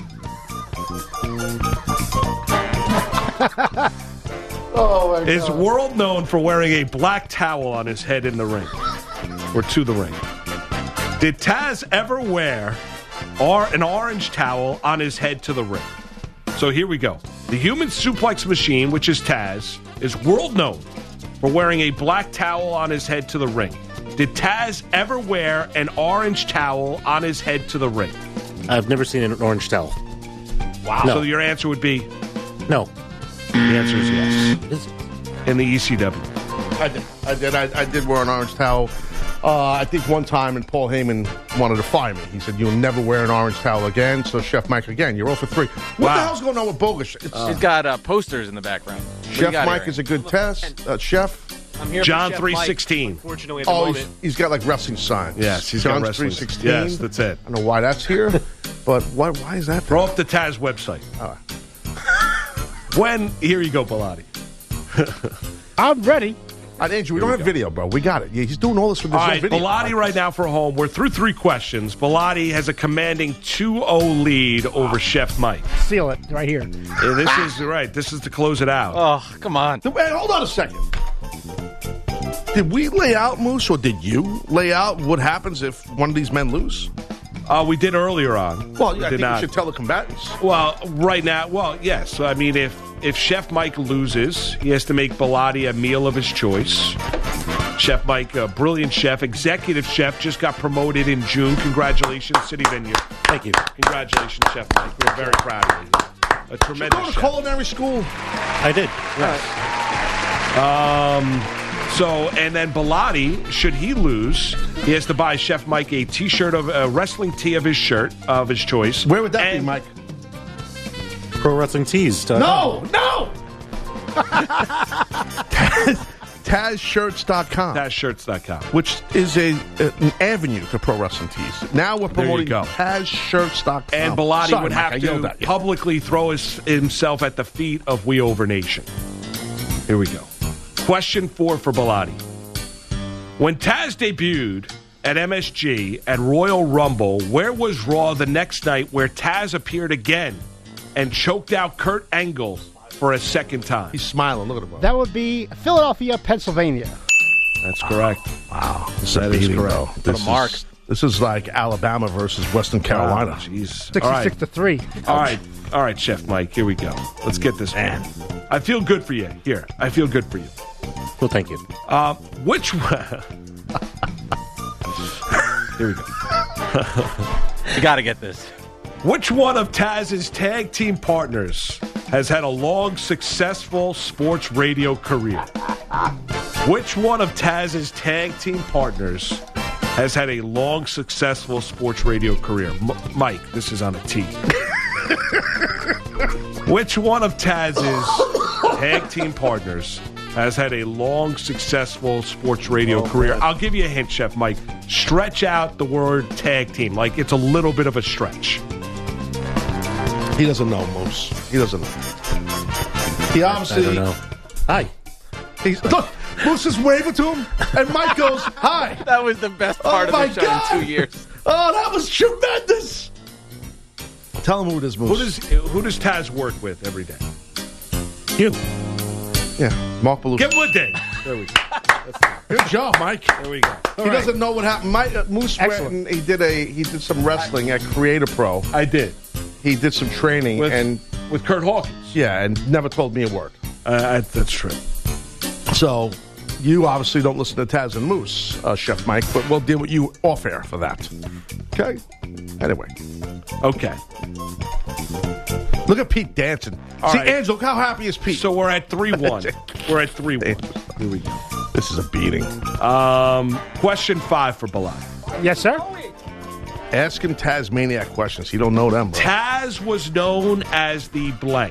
Oh, my is God. world known for wearing a black towel on his head in the ring or to the ring. Did Taz ever wear or an orange towel on his head to the ring? So here we go. The human suplex machine, which is Taz, is world known for wearing a black towel on his head to the ring. Did Taz ever wear an orange towel on his head to the ring? I've never seen an orange towel. Wow. No. So your answer would be No. the answer is yes. Is it? In the E C W. I did. I did. I, I did wear an orange towel. Uh, I think one time, and Paul Heyman wanted to fire me. He said, "You'll never wear an orange towel again." So, Chef Mike, again, you're zero for three. What Wow. the hell's going on with Bogus? It's, He's got uh, posters in the background. What do you Chef got Mike here? is a good test. Uh, chef. I'm here John for Chef three Mike. sixteen. Unfortunately, at the Oh, he's, moment. he's got like wrestling signs. Yes, he's got John's wrestling- three sixteen. yes, that's it. I don't know why that's here, but why? Why is that? Throw up the Taz website. All right. When here you go, Bilotti. I'm ready. Uh, Andrew, we don't have video, bro. We got it. Yeah, he's doing all this with All no right, video. Bilotti right now for home. We're through three questions. Bilotti has a commanding two oh lead over Chef Mike. Seal it right here. Yeah, this is right. This is to close it out. Oh, come on. Wait, hold on a second. Did we lay out, Moose, or did you lay out what happens if one of these men lose? Uh, we did earlier on. Well, we yeah, I did think not. we should tell the combatants. Well, right now, well, yes. I mean, if if Chef Mike loses, he has to make Bilotti a meal of his choice. Chef Mike, a brilliant chef, executive chef, just got promoted in June. Congratulations, City Venue. Thank you. Congratulations, Chef Mike. We're very proud of you. A tremendous Go to chef. culinary school. I did. Yes. Um, so, and then Bilotti, should he lose, he has to buy Chef Mike a T-shirt of a wrestling tee of his shirt of his choice. Where would that And- be, Mike? Pro Wrestling Tees. dot com. No, no. Taz Shirts dot com, Taz Shirts dot com. which is a an avenue to pro wrestling tees. Now we're There you promoting go. Taz Shirts dot com. And Bilotti Sorry, would Mike, have I yelled to at you. publicly throw his, himself at the feet of We Over Nation. Here we go. Question four for Bilotti. When Taz debuted at M S G at Royal Rumble, where was Raw the next night where Taz appeared again and choked out Kurt Angle for a second time? He's smiling. Look at him. That would be Philadelphia, Pennsylvania. That's correct. Wow, this That is is beating, correct. bro. Put This a mark. Is, this is like Alabama versus Western Carolina. Wow, Jeez. Sixty-six All right. to three. All right. All right, Chef Mike. Here we go. Let's get this man. I feel good for you. Here. I feel good for you. Well, thank you. Um, which one? Here we go. You got to get this. Which one of Taz's tag team partners has had a long, successful sports radio career? Which one of Taz's tag team partners has had a long, successful sports radio career? M- Mike, this is on a T. Which one of Taz's tag team partners has had a long, successful sports radio career? I'll give you a hint, Chef Mike. Stretch out the word tag team. Like it's a little bit of a stretch. He doesn't know, Moose. He doesn't know. He obviously. I don't know. Hi. He's, look, Moose is waving to him, and Mike goes, "Hi." That was the best Oh part my of the show God. in two years. Oh, that was tremendous. Tell him who it is, Moose. Who does who does Taz work with every day? You. Yeah. Mark Belushi. Give him a ding. There we go. Good job, Mike. There we go. He All right. doesn't know what happened. Mike, uh, Moose went Excellent. and he did a he did some wrestling at Creator Pro. I did. He did some training With- and with Kurt Hawkins. Yeah, and never told me a word. Uh, that's true. So you obviously don't listen to Taz and Moose, uh, Chef Mike, but we'll deal with you off air for that. Okay. Anyway. Okay. Look at Pete dancing. All See, right. Angelo, how happy is Pete? So we're at three one. We're at three one. Here we go. This is a beating. Um, question five for Bilal. Yes, sir. Ask him Tasmaniac questions. He don't know them, bro. Taz was known as the blank.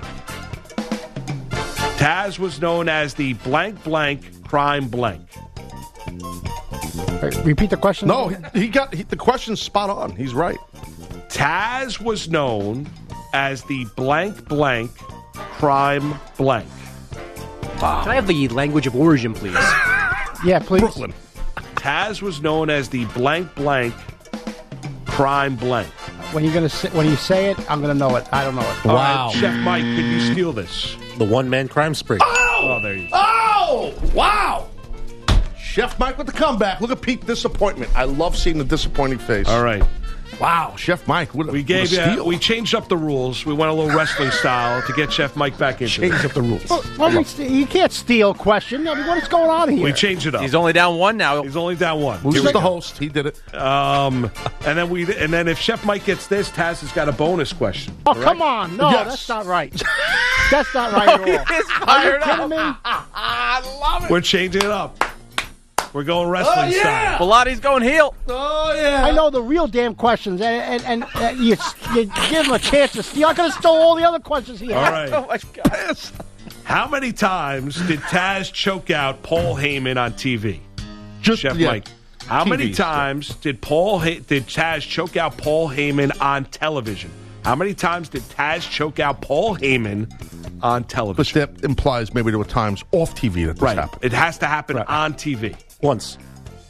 Taz was known as the blank blank crime blank. Wait, repeat the question. No, he, he got he, the question's spot on. He's right. Taz was known as the blank blank crime blank. Can I have the language of origin, please? Yeah, please. Brooklyn. Taz was known as the blank blank crime blank. When you're gonna say, when you say it, I'm gonna know it. I don't know it. All right, Chef Mike, could you steal this? The one-man crime spree. Oh, there you go. Oh, wow. Chef Mike with the comeback. Look at Pete's disappointment. I love seeing the disappointing face. All right. Wow, Chef Mike. With a, We gave with a uh, steal. we changed up the rules. We went a little wrestling style to get Chef Mike back into Changed this. up the rules. Well, well, we st- you can't steal question. I mean, what is going on here? We changed it up. He's only down one now. He's only down one. Who's Here we the go. host? He did it. Um, and then we and then if Chef Mike gets this, Taz has got a bonus question. Oh, All right? come on. No, Yes. that's not right. That's not right at all. He's Are you fired kidding me? I love it. We're changing it up. We're going wrestling style. Bilatti's going heel. Oh, yeah. I know the real damn questions, and and, and uh, you, you give him a chance to steal. I could have stole all the other questions he All had. right. Oh my God. How many times did Taz choke out Paul Heyman on T V? Just Chef yeah. Mike. How T V many stuff. times did Paul Hay- did Taz choke out Paul Heyman on television? How many times did Taz choke out Paul Heyman on But television? that implies maybe there were times off T V that this Right. happened. It has to happen on T V. Once.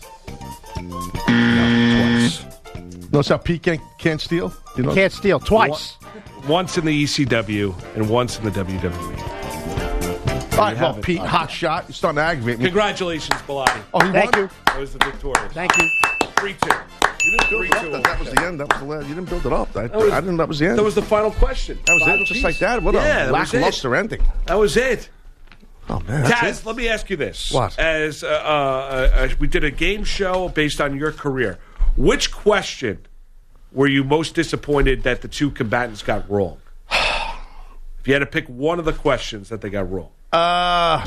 Twice. Notice how Pete can't, can't steal? You know? Can't steal twice. Once in the E C W and once in the W W E. All right, you well, have it. Pete, hot shot. You're starting to aggravate me. Congratulations, Bilatti. Oh, he Thank won? you. That was the victorious. Thank you. three two. You didn't build it up. That, that was the end. That was the last. You didn't build it up. I, was- I didn't. That was the end. That was the final question. That was Five it. Just apiece. like that. What Yeah, a that was it. lackluster ending. That was it. Oh man, that's Taz, it. let me ask you this. What? As uh, uh, uh, we did a game show based on your career, which question were you most disappointed that the two combatants got wrong? If you had to pick one of the questions that they got wrong. Uh,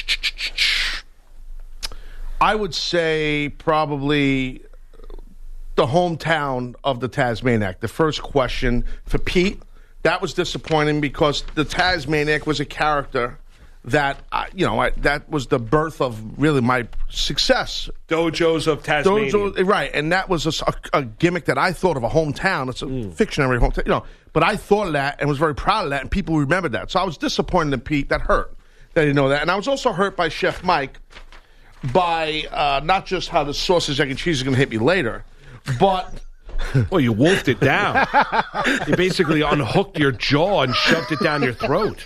I would say probably the hometown of the Tasmaniac. The first question for Pete, that was disappointing because the Tasmaniac was a character that, uh, you know, I, that was the birth of really my success. Dojos of Tasmania. Those are- right, and that was a, s- a- a gimmick that I thought of a hometown. It's a Mm. fictionary hometown, you know. But I thought of that and was very proud of that, and people remembered that. So I was disappointed in Pete. That hurt that he didn't know that, and I was also hurt by Chef Mike by uh, not just how the sausage, egg, and cheese is going to hit me later, but. Well, you wolfed it down. You basically unhooked your jaw and shoved it down your throat.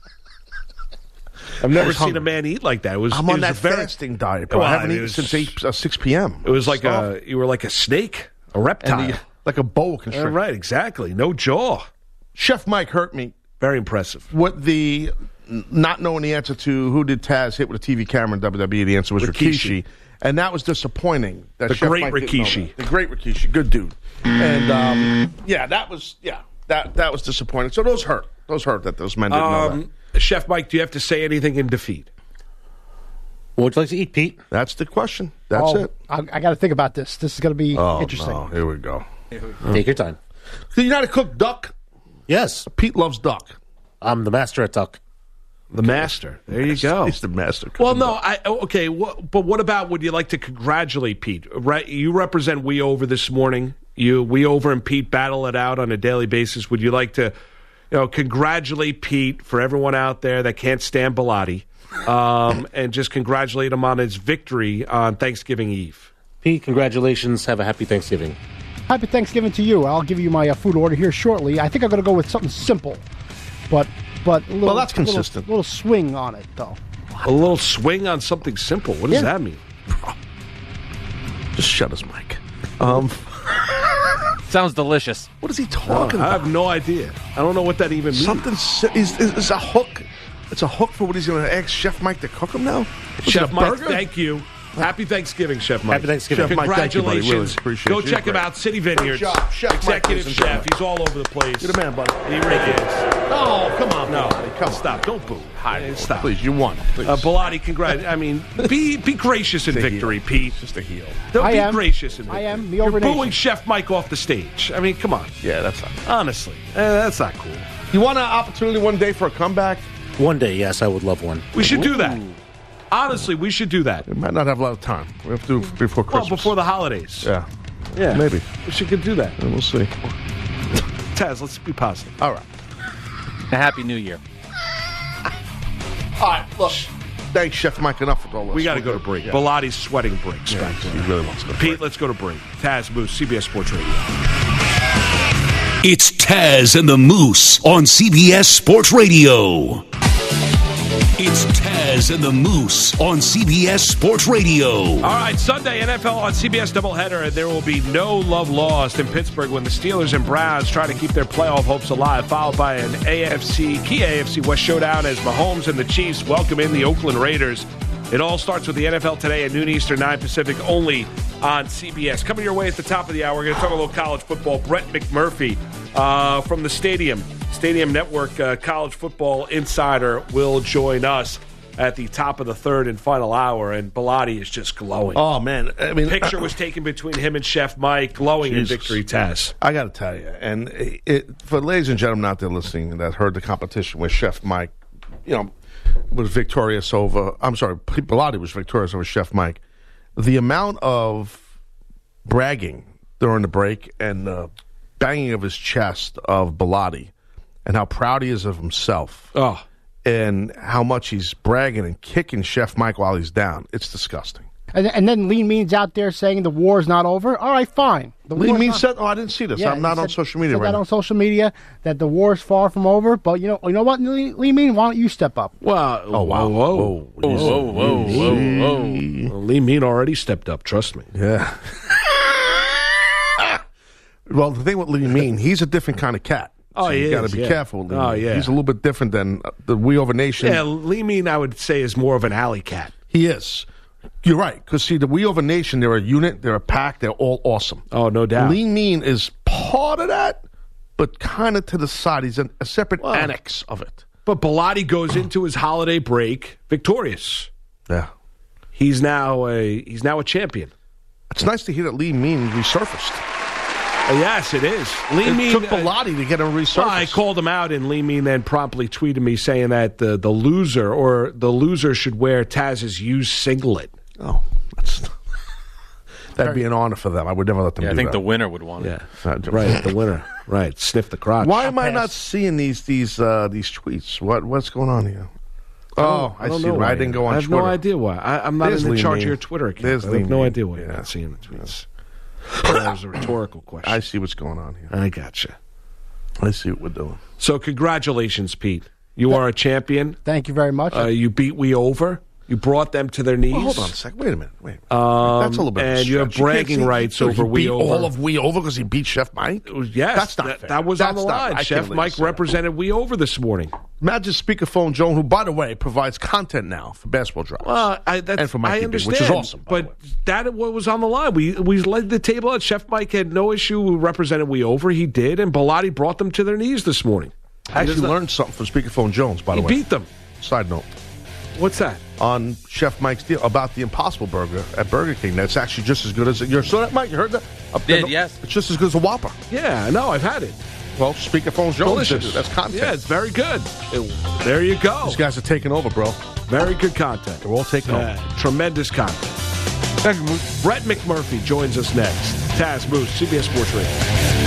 I've never was seen hungry. a man eat like that. It was. I'm it on was that very, fasting diet, bro. Well, I haven't it eaten was- since eight, uh, six p.m. It was like Starved. a. You were like a snake, a reptile. And the- like a boa Yeah, constrictor. right, exactly. No jaw. Chef Mike hurt me. Very impressive. What the n- not knowing the answer to who did Taz hit with a T V camera in W W E? The answer was Rikishi. Rikishi, and that was disappointing. That The Chef great Mike didn't know Rikishi. that. The great Rikishi, good dude. And um, yeah, that was yeah that that was disappointing. So those hurt. Those hurt that those men didn't know that. Um, Chef Mike, do you have to say anything in defeat? What would you like to eat, Pete? That's the question. That's Oh, it. I, I got to think about this. This is going to be Oh interesting. no, here we go. Take your time. Do you know how to cook duck? Yes. Pete loves duck. I'm the master at duck. The master. There you go. He's the master. Well, cooking no, duck. I okay. What, but what about? Would you like to congratulate Pete? Right, you represent We Over this morning. You, We Over, and Pete battle it out on a daily basis. Would you like to, you know, congratulate Pete for everyone out there that can't stand Bilotti, um, and just congratulate him on his victory on Thanksgiving Eve? Pete, congratulations. Have a happy Thanksgiving. Happy Thanksgiving to you. I'll give you my uh, food order here shortly. I think I'm going to go with something simple, but but a little, Well, that's little- consistent. Little, swing on it though. A little swing on something simple. What does Yeah. that mean? Just shut his mic. Um, Sounds delicious. What is he Oh, talking I about? have no idea. I don't know what that even means. Something si- is, is, is a hook. It's a hook for what he's going to ask Chef Mike to cook him now. Was it Chef a Mike, burger? thank you. Happy Thanksgiving, Chef Mike. Happy Thanksgiving. Chef Mike, thank you, buddy. Congratulations. Really appreciate Go you. check him Great. out. City Vineyards. Good job, Chef Mike, Executive ladies and chef. gentlemen. He's all over the place. You're the man, buddy. He really is. Oh, come on, No, buddy. Come on. stop. Don't boo. Hi, stop. Please, you won. Please. Uh, Bilotti, congrats. I mean, be be gracious in It's a victory, heel. Pete. It's just a heel. Don't I be am. gracious in I victory. am. The You're overnation. booing Chef Mike off the stage. I mean, come on. Yeah, that's not. Honestly, eh, that's not cool. You want an opportunity one day for a comeback? One day, yes, I would love one. We should do that. Honestly, we should do that. We might not have a lot of time. We have to do it before Well, Christmas. before the holidays. Yeah. Yeah. Maybe. We should could do that. And we'll see. Taz, let's be positive. All right. A happy New Year. All right, look. Thanks, Chef Mike, enough with all this. We got to go to break. Yeah. Bilotti's sweating breaks. Yeah, back he there. really wants to go to Pete, break. let's go to break. Taz Moose, C B S Sports Radio. It's Taz and the Moose on C B S Sports Radio. It's Taz and the Moose on C B S Sports Radio. All right, Sunday N F L on C B S doubleheader, and there will be no love lost in Pittsburgh when the Steelers and Browns try to keep their playoff hopes alive, followed by an A F C, key A F C West showdown as Mahomes and the Chiefs welcome in the Oakland Raiders. It all starts with the N F L today at noon Eastern, nine Pacific, only on C B S. Coming your way at the top of the hour, we're going to talk a little college football. Brett McMurphy uh, from the Stadium, Stadium Network uh, College Football Insider will join us at the top of the third and final hour, and Bilotti is just glowing. Oh, man. I mean, Picture was taken between him and Chef Mike, glowing Jesus. in victory, Taz. I got to tell you, and it, it, for ladies and gentlemen out there listening that heard the competition with Chef Mike, you know, was victorious over, I'm sorry, Bilotti was victorious over Chef Mike. The amount of bragging during the break and the banging of his chest of Bilotti and how proud he is of himself. Oh. And how much he's bragging and kicking Chef Mike while he's down. It's disgusting. And, and then Lean Mean's out there saying the war's not over. All right, fine. The Lean war's Mean not- said, oh, I didn't see this. Yeah, I'm not he on said- social media said right that now. on social media that the war's far from over. But you know, you know what, Lean Lean Mean, why don't you step up? Well, Oh, wow. Whoa, Whoa. whoa, whoa, whoa, whoa, whoa. Well, Lee Mean already stepped up, trust me. Yeah. Well, the thing with Lee Mean, he's a different kind of cat. Oh, so he you got is, to be yeah. careful. Lee Oh, Mean. yeah. He's a little bit different than uh, the We Over Nation. Yeah, Lee Mean, I would say, is more of an alley cat. He is. You're right. Because, see, the We Over Nation, they're a unit, they're a pack, they're all awesome. Oh, no doubt. Lee Mean is part of that, but kind of to the side. He's an, a separate Well, annex of it. But Bilotti goes into his holiday break victorious. Yeah. He's now a he's now a champion. It's nice to hear that Lee Mean resurfaced. Uh, yes, it is. Lee It Mean took uh, Bilotti to get him resurfaced. Well, I called him out, and Lee Mean then promptly tweeted me saying that the the loser or the loser should wear Taz's used singlet. Oh, that's that'd be an honor for them. I would never let them Yeah, I do think that. the winner would want it. Yeah, right. The winner, right? Sniff the crotch. Why am I not seeing these these uh, these tweets? What what's going on here? Oh, I, don't see. know Why why. I didn't go on I have Twitter. no idea why. I, I'm not There's in Lee charge Mean. of your Twitter account. There's I Lee have no Mean. idea why you're Yeah. not seeing the tweets. That was a rhetorical question. I see what's going on here. I gotcha. I see what we're doing. So congratulations, Pete. You are a champion. Thank you very much. Uh, you beat We Over. You brought them to their knees. Well, hold on a second. Wait a minute. Wait. Um, That's a little bit. of a and you have stretch. can't bragging say- rights so over he We beat Over. all of We Over because he beat Chef Mike. Yes, That's not that, fair. that was on That's the not- line. I can't Chef believe Mike this. represented We Over this morning. Imagine Speakerphone Joan, who, by the way, provides content now for basketball drives. Well, I, that's, and for I Mikey B, understand, which is awesome. by the But way. that what was on the line. We we laid the table out. Chef Mike had no issue representing We Over. He did, and Bilotti brought them to their knees this morning. I actually does not- learned something from Speakerphone Jones, by He the way. beat them. Side note. What's that? On Chef Mike's deal about the Impossible Burger at Burger King. That's actually just as good as you saw that, Mike. You heard that? Up Did, there, yes. It's just as good as a Whopper. Yeah, no, I've had it. Well, Speakerphone Jones. Delicious. That's content. Yeah, it's very good. It- there you go. These guys are taking over, bro. Very good content. They're all taking Uh, over. tremendous content. Brett McMurphy joins us next. Taz Moose, C B S Sports Radio.